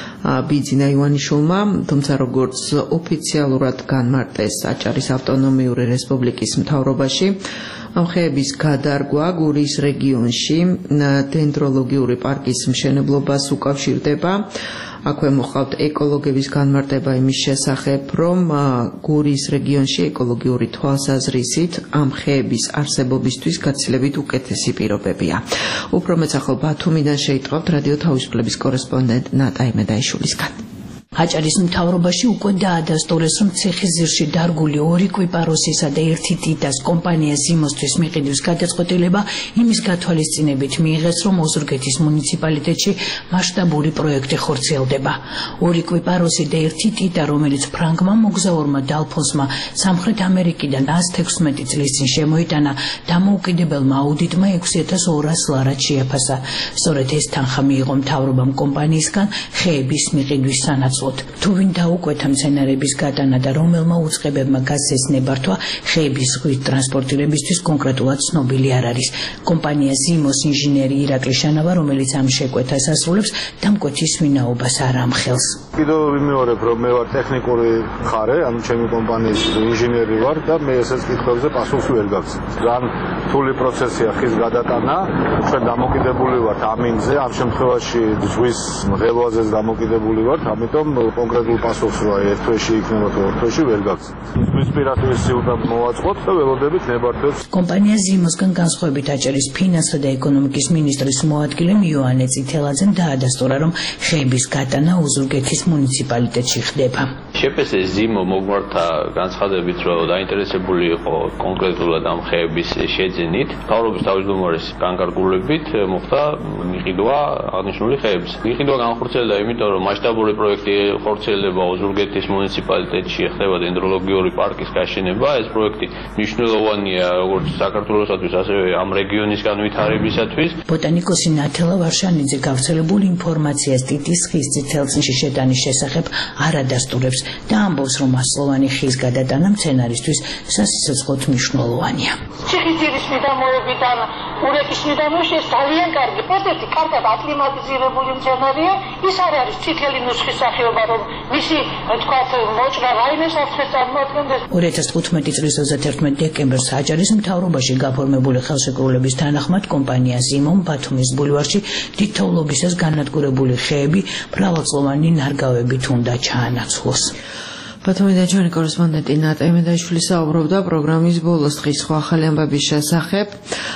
ბიძინა ივანიშვილმა, თუმცა როგორც ოფიციალურად განმარტეს აჭარის ავტონომიური რესპუბლიკის მთავრობაში, ამ ხეების გადარგვა გურის რეგიონში დენდროლოგიური პარკის მშენებლობას უკავშირდება. აქვე მოხავთ ეკოლოგების განმარტება იმის შესახებ, რომ გურის რეგიონში ეკოლოგიური თვალსაზრისით ამ ხეების არსებობისთვის გაცილებით უკეთესი პირობებია. უფრო მეც ახლა ბათუმიდან შეიტყავთ რადიო თავისუფლების კორესპონდენტ ნატა იმედაიშვილისგან. აჭარის მთავრობაში უკვე დაადასტურეს, რომ ციხისძირში დარგული ორი კვიპაროსისა და ერთი ტიტას კომპანია ზიმოსთვის მიყიდვის გადაწყვეტილება იმის გათვალისწინებით მიიღეს, რომ ოზურგეთის მუნიციპალიტეტში მასშტაბური პროექტი ხორციელდება. ორი კვიპაროსი და ერთი ტიტა, რომელიც ფრანგმა მოგზაურმა დალფონსმა სამხრეთ ამერიკიდან ას თექვსმეტი წლის წინ შემოიტანა, დამოუკიდებელმა აუდიტმა ექვსი ათას ორას ლარად შეაფასა. სწორედ ეს თანხა მიიღო მთავრობამ კომპანიისგან ხეების მიყიდვის სანაცვლოდ. თუ ვინ დაუკვეთა მცენარეების გატანა და რომელმა უწყებებმა გაზეს ნებართვა, ხეების ზღვით ტრანსპორტირებისთვის კონკრეტულად ცნობილი არ არის. კომპანია ზიმოს ინჟინერი ირაკლი შანავა, რომელიც ამ შეკვეთას ასრულებს, დამკვეთის ვინაობას არ ამხელს. კიდევ ვიმეორებ, რომ მე ვარ ტექნიკური მხარე, ანუ ჩემი კომპანიის ინჟინერი ვარ და მე ესეც კითხვებზე პასუხს ვერ გაგცემ. ძალიან რთული პროცესია ხის გადატანა, ჩვენ დამოკიდებული ვართ ამინზე, ამ შემთხვევაში ზღვის მღელვაზე დამოკიდებული ვართ, ამიტომ კონკრეტულ პასუხს რა ერთ თვეში იქნება თუ ორ თვეში ვერ გაგცემ. ზღვის პირას სიუტად მოვაწყოთ და ველოდებით ნებართვებს. კომპანია ზიმოსგან განსხვავებით აჭარის ფინანსთა და ეკონომიკის მინისტრის მოადგილემ იოანე წითელაძემ დაადასტურა, რომ ხეების გატანა ოზურგეთის მუნიციპალიტეტში ხდება. შეფესე ზიმო მოგვართა განცხადებით, რომ დაინტერესებული იყო კონკრეტულად ამ ხეების შეძენით. მთავრობის თავმჯდომარის განკარგულებით მოხდა მიყიდვა აღნიშნული ხეების. მიყიდვა განხორციელდა იმიტომ, რომ მასშტაბური პროექტი ხორციელდება ოზურგეთის მუნიციპალიტეტში, ხდება დენდროლოგიური პარკის გაშენება. ეს პროექტი მნიშვნელოვანია როგორც საქართველოსათვის, ასევე ამ რეგიონის განვითარებისათვის. ბოტანიკოსი ნათელა ვარშანიძე გავრცელებულ ინფორმაციას ტიტის ხის წითელწინში შეტანის შესახებ არ ადასტურებს და ამბობს, რომ ასლოვანი ხის გადატანა მცენარისთვის სასიცოცხლოდ მნიშვნელოვანია. ციხისძირის მიდამოებიდან ურეკის მიდამოში ეს ძალიან კარგი, ერთ-ერთი კარგად აკლიმატიზირებული მცენარეა. ის არ არის წითელი ნუსხის სახეობა, რომ მისი თქვათ მოჭრა რაიმე საფრთხეს წარმოადგენდეს. ორი ათას თხუთმეტი წლის ოცდაერთმეტი დეკემბერს აჭარის მთავრობაში გაფორმებული ხელშეკრულების თანახმად კომპანია ზიმომ ბათუმის ბულვარში დიდ თოვლობისას განადგურებული ხეები მრავალწლოვანი ნარგავებით უნდა ჩაანაცვლოს. ბათუმიდან ჩვენი კორესპონდენტი ნატა იმედაიშვილი საუბრობდა პროგრამის ბოლოს დღის სხვა ახალი ამბების შესახებ.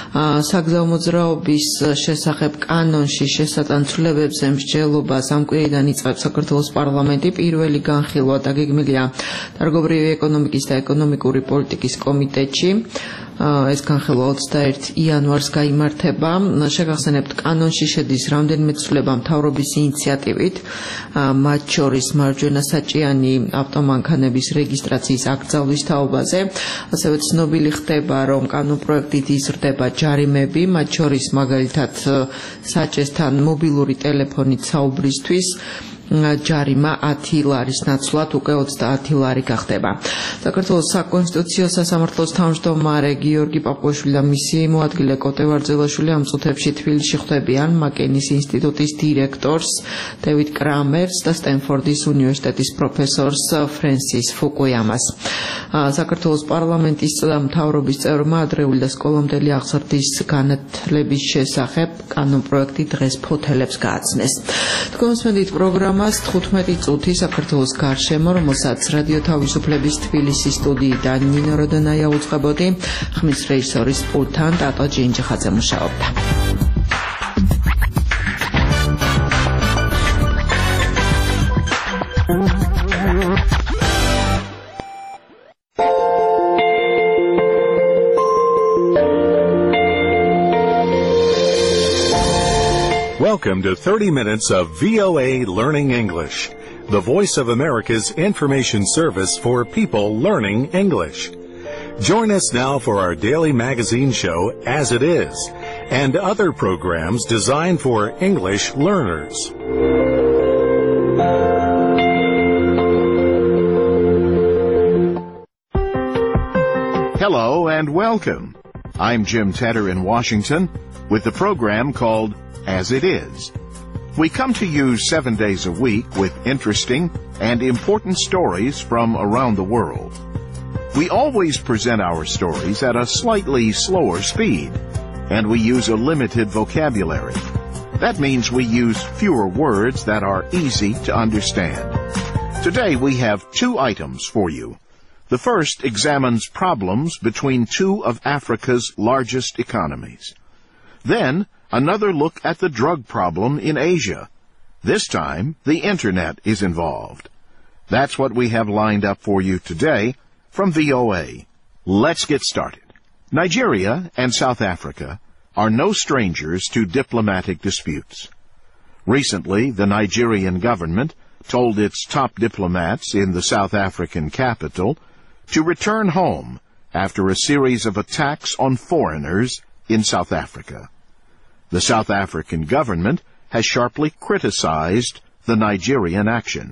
საგზაო მოძრაობის შესახებ კანონში შესატანცვლებებზე მსჯელობას ამ კვირიდან იწყებს საქართველოს პარლამენტი. პირველი განხილვა დაგეგმილია დარგობრივი ეკონომიკის და ეკონომიკური პოლიტიკის კომიტეტში. ეს განხილვა ოცდაერთი იანვარს გაიმართება. შეგახსენებთ, კანონში შედის რამდენიმე ცვლილება მთავრობის ინიციატივით, მათ შორის მარჯვენა საჭიანი ავტომანქანების რეგისტრაციის აკრძალვის თაობაზე. ასევე ცნობილი ხდება, რომ კანონპროექტით იზრდება ჯარიმები, მათ შორის მაგალითად საჭესთან მობილური ტელეფონით საუბრისთვის. ჯარიმა ათი ლარის ნაცვლად უკვე ოცდაათი ლარი გახდება. საქართველოს საკონსტიტუციო სასამართლოს თავმჯდომარე გიორგი პაპუაშვილი და მისი მოადგილე კოტე ვარძელაშვილი ამ წუთებში თბილისში ხვდებიან მაკენის ინსტიტუტის დირექტორს დევიდ კრამერს და სტენფორდის უნივერსიტეტის პროფესორს ფრენსის ფუკუიამას. საქართველოს პარლამენტის მთავრობის წევრმა ადრეული და სკოლამდელი აღზრდის განათლების შესახებ კანონპროექტი დღეს ფოთელებს გააცნეს. თქვენსმენდით პროგრამას თხუთმეტი წუთი საქართველოს გარშემო, რომელსაც რადიო თავისუფლების თბილისის სტუდიიდან ნინო როდონაია უძღვებოდი, ხმის რეჟისორის პულტთან ტატო ჯინჯიხაძე მუშაობდა. Welcome to thirty minutes of V O A Learning English, the voice of America's information service for people learning English. Join us now for our daily magazine show, As It Is, and other programs designed for English learners. Hello and welcome. I'm Jim Tedder in Washington with the program called As It Is. We come to you seven days a week with interesting and important stories from around the world. We always present our stories at a slightly slower speed, and we use a limited vocabulary. That means we use fewer words that are easy to understand. Today we have two items for you. The first examines problems between two of Africa's largest economies. Then, another look at the drug problem in Asia. This time, the Internet is involved. That's what we have lined up for you today from V O A. Let's get started. Nigeria and South Africa are no strangers to diplomatic disputes. Recently, the Nigerian government told its top diplomats in the South African capital to return home after a series of attacks on foreigners in South Africa. The South African government has sharply criticized the Nigerian action.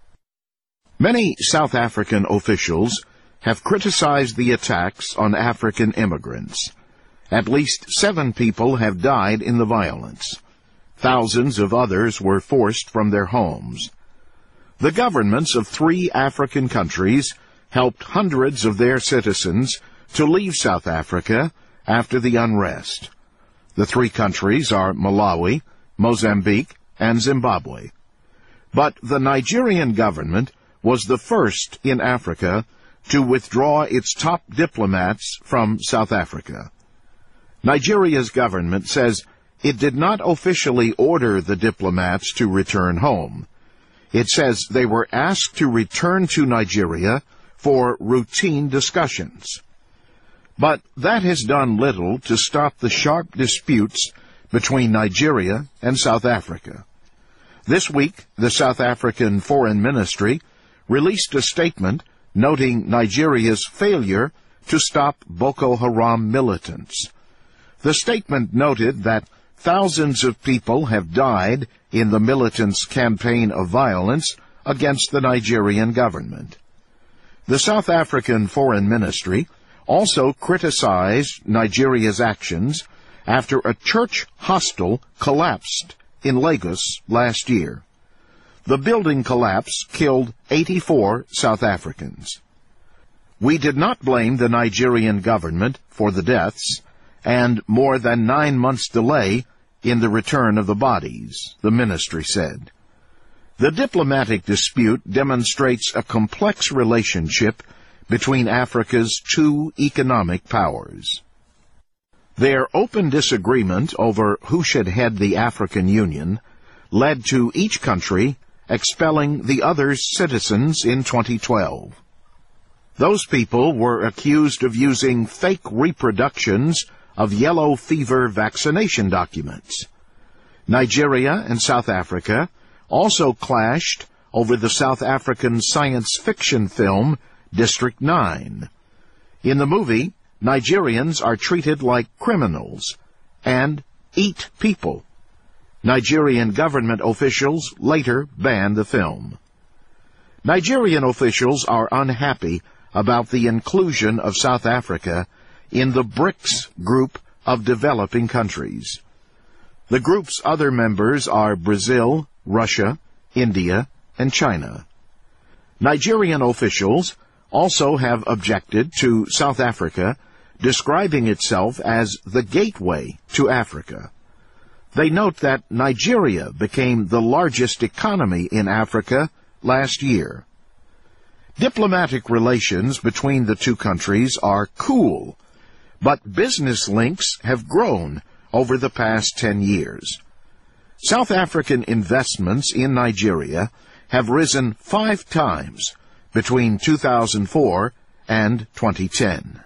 Many South African officials have criticized the attacks on African immigrants. At least seven people have died in the violence. Thousands of others were forced from their homes. The governments of three African countries helped hundreds of their citizens to leave South Africa after the unrest. The three countries are Malawi, Mozambique, and Zimbabwe. But the Nigerian government was the first in Africa to withdraw its top diplomats from South Africa. Nigeria's government says it did not officially order the diplomats to return home. It says they were asked to return to Nigeria for routine discussions. But that has done little to stop the sharp disputes between Nigeria and South Africa. This week, the South African Foreign Ministry released a statement noting Nigeria's failure to stop Boko Haram militants. The statement noted that thousands of people have died in the militants' campaign of violence against the Nigerian government. The South African Foreign Ministry also criticized Nigeria's actions after a church hostel collapsed in Lagos last year. The building collapse killed eighty-four South Africans. We did not blame the Nigerian government for the deaths and more than nine months' delay in the return of the bodies, the ministry said. The diplomatic dispute demonstrates a complex relationship between Africa's two economic powers. Their open disagreement over who should head the African Union led to each country expelling the other's citizens in twenty twelve. Those people were accused of using fake reproductions of yellow fever vaccination documents. Nigeria and South Africa also clashed over the South African science fiction film District nine. In the movie, Nigerians are treated like criminals and eat people. Nigerian government officials later banned the film. Nigerian officials are unhappy about the inclusion of South Africa in the BRICS group of developing countries. The group's other members are Brazil, Russia, India, and China. Nigerian officials also have objected to South Africa describing itself as the gateway to Africa. They note that Nigeria became the largest economy in Africa last year. Diplomatic relations between the two countries are cool, but business links have grown over the past ten years. South African investments in Nigeria have risen five times between two thousand four and twenty ten.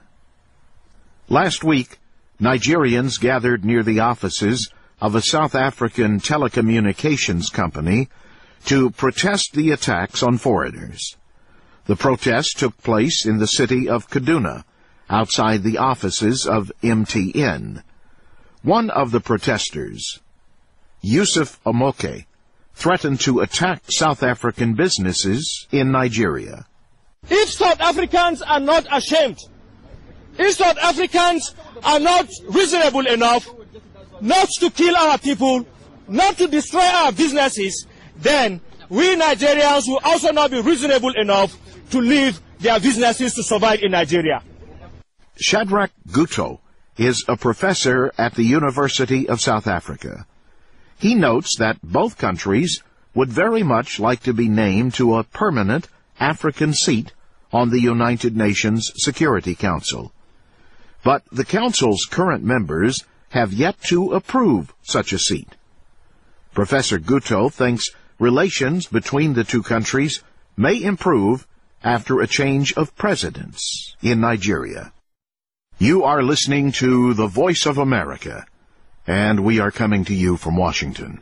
Last week, Nigerians gathered near the offices of a South African telecommunications company to protest the attacks on foreigners. The protest took place in the city of Kaduna, outside the offices of M T N. One of the protesters, Yusuf Omoke, threatened to attack South African businesses in Nigeria. If South Africans are not ashamed, if South Africans are not reasonable enough not to kill our people, not to destroy our businesses, then we Nigerians will also not be reasonable enough to leave their businesses to survive in Nigeria. Shadrach Guto is a professor at the University of South Africa. He notes that both countries would very much like to be named to a permanent African seat on the United Nations Security Council. But the Council's current members have yet to approve such a seat. Professor Guto thinks relations between the two countries may improve after a change of presidents in Nigeria. You are listening to The Voice of America, and we are coming to you from Washington.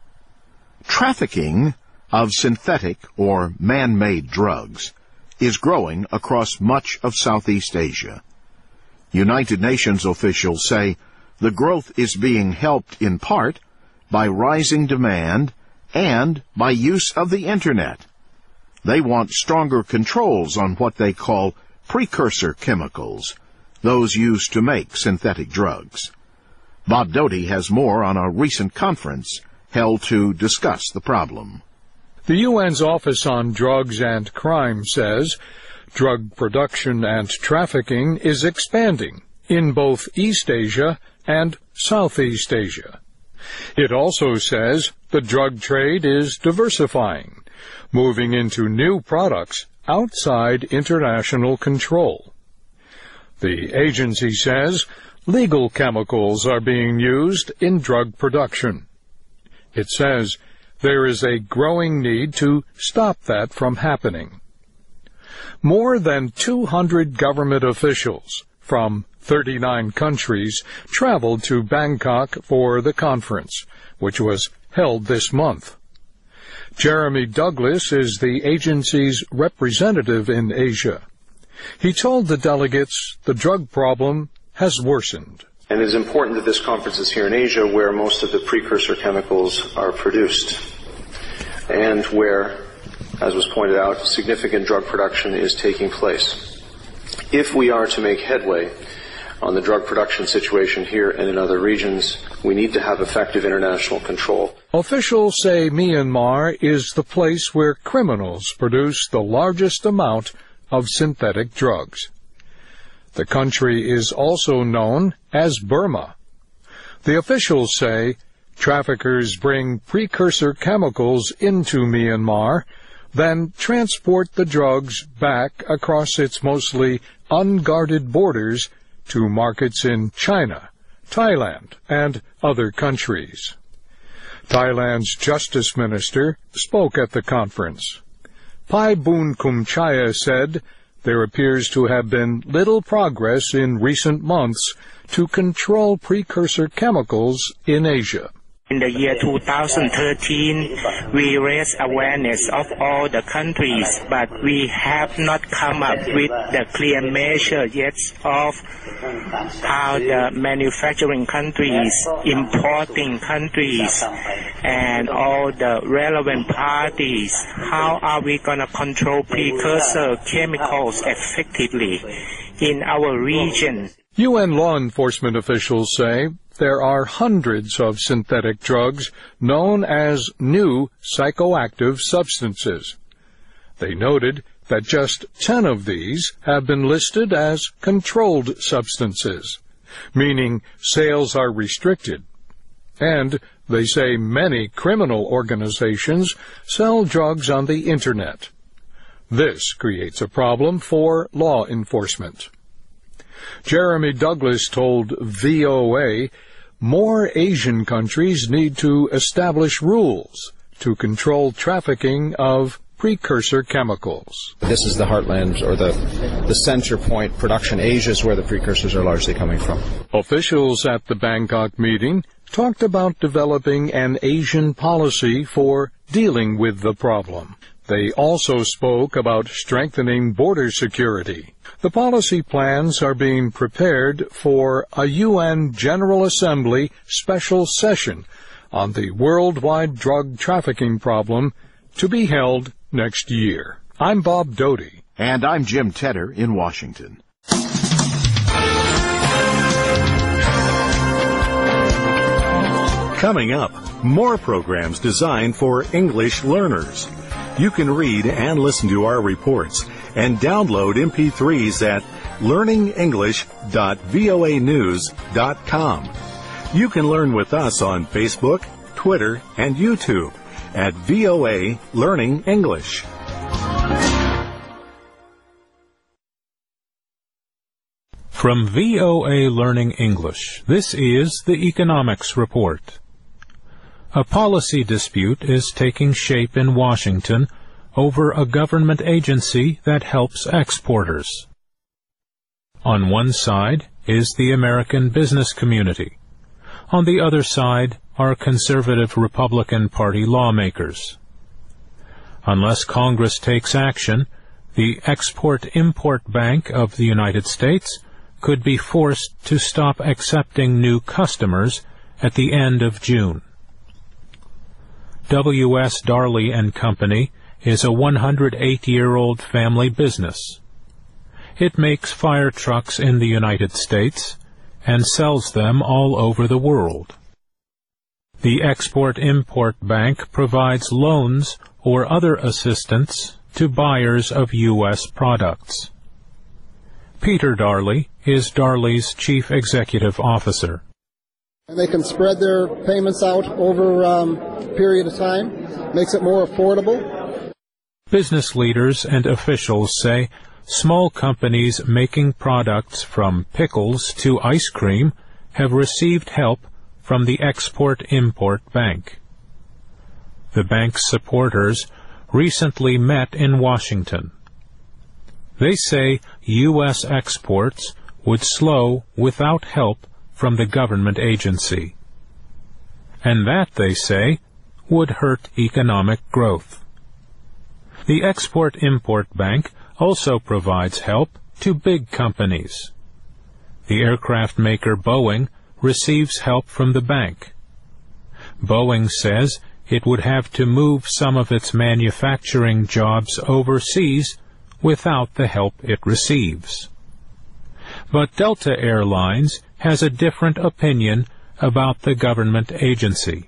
Trafficking of synthetic or man-made drugs is growing across much of Southeast Asia. United Nations officials say the growth is being helped in part by rising demand and by use of the Internet. They want stronger controls on what they call precursor chemicals, those used to make synthetic drugs. Bob Doty has more on a recent conference held to discuss the problem. The U N's Office on Drugs and Crime says drug production and trafficking is expanding in both East Asia and Southeast Asia. It also says the drug trade is diversifying, moving into new products outside international control. The agency says legal chemicals are being used in drug production. It says there is a growing need to stop that from happening. More than two hundred government officials from thirty-nine countries traveled to Bangkok for the conference, which was held this month. Jeremy Douglas is the agency's representative in Asia. He told the delegates the drug problem has worsened. And it is important that this conference is here in Asia, where most of the precursor chemicals are produced, and where, as was pointed out, significant drug production is taking place. If we are to make headway on the drug production situation here and in other regions, we need to have effective international control. Officials say Myanmar is the place where criminals produce the largest amount of synthetic drugs. The country is also known as Burma. The officials say traffickers bring precursor chemicals into Myanmar, then transport the drugs back across its mostly unguarded borders to markets in China, Thailand, and other countries. Thailand's Justice Minister spoke at the conference. Pai Boon Kumchaya said there appears to have been little progress in recent months to control precursor chemicals in Asia. In the year two thousand thirteen, we raised awareness of all the countries, but we have not come up with the clear measure yet of how the manufacturing countries, importing countries, and all the relevant parties, how are we going to control precursor chemicals effectively in our region? U N law enforcement officials say there are hundreds of synthetic drugs known as new psychoactive substances. They noted that just ten of these have been listed as controlled substances, meaning sales are restricted. And they say many criminal organizations sell drugs on the Internet. This creates a problem for law enforcement. Jeremy Douglas told V O A more Asian countries need to establish rules to control trafficking of precursor chemicals. This is the heartland or the, the center point. Production Asia is where the precursors are largely coming from. Officials at the Bangkok meeting talked about developing an Asian policy for dealing with the problem. They also spoke about strengthening border security. The policy plans are being prepared for a U N General Assembly special session on the worldwide drug trafficking problem to be held next year. I'm Bob Doty. And I'm Jim Tedder in Washington. Coming up, more programs designed for English learners. You can read and listen to our reports and download M P threes at learning english dot voa news dot com. You can learn with us on Facebook, Twitter, and YouTube at V O A Learning English. From V O A Learning English, this is the Economics Report. A policy dispute is taking shape in Washington over a government agency that helps exporters. On one side is the American business community. On the other side are conservative Republican Party lawmakers. Unless Congress takes action, the Export-Import Bank of the United States could be forced to stop accepting new customers at the end of June. W S Darley and Company is a one hundred eight year old family business. It makes fire trucks in the United States and sells them all over the world. The Export-Import Bank provides loans or other assistance to buyers of U S products. Peter Darley is Darley's chief executive officer. And they can spread their payments out over um, a period of time, makes it more affordable. Business leaders and officials say small companies making products from pickles to ice cream have received help from the Export-Import Bank. The bank's supporters recently met in Washington. They say U S exports would slow without help from the government agency. And that, they say, would hurt economic growth. The Export-Import Bank also provides help to big companies. The aircraft maker Boeing receives help from the bank. Boeing says it would have to move some of its manufacturing jobs overseas without the help it receives. But Delta Airlines has a different opinion about the government agency.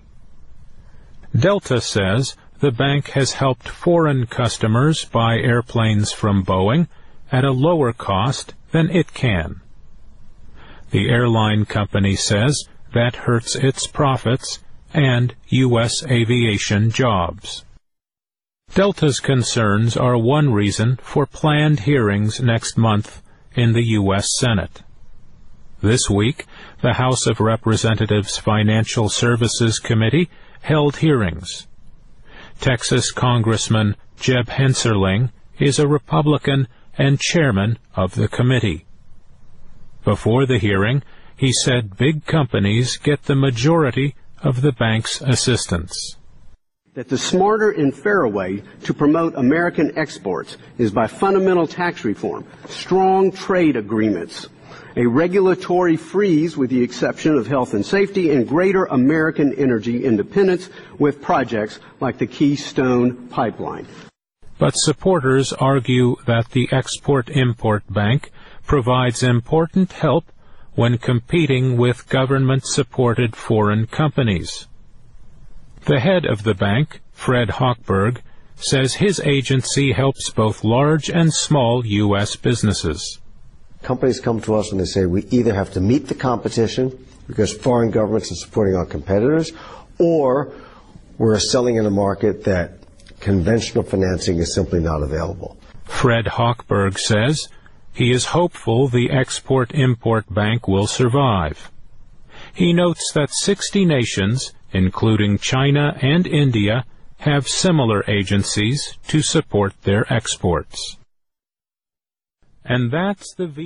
Delta says the bank has helped foreign customers buy airplanes from Boeing at a lower cost than it can. The airline company says that hurts its profits and U S aviation jobs. Delta's concerns are one reason for planned hearings next month in the U S Senate. This week, the House of Representatives Financial Services Committee held hearings. Texas Congressman Jeb Hensarling is a Republican and chairman of the committee. Before the hearing, he said big companies get the majority of the bank's assistance. That the smarter and fairer way to promote American exports is by fundamental tax reform, strong trade agreements, a regulatory freeze with the exception of health and safety, and greater American energy independence with projects like the Keystone Pipeline. But supporters argue that the Export-Import Bank provides important help when competing with government-supported foreign companies. The head of the bank, Fred Hochberg, says his agency helps both large and small U S businesses. Companies come to us and they say we either have to meet the competition because foreign governments are supporting our competitors, or we're selling in a market that conventional financing is simply not available. Fred Hochberg says he is hopeful the Export-Import Bank will survive. He notes that sixty nations, including China and India, have similar agencies to support their exports. And that's the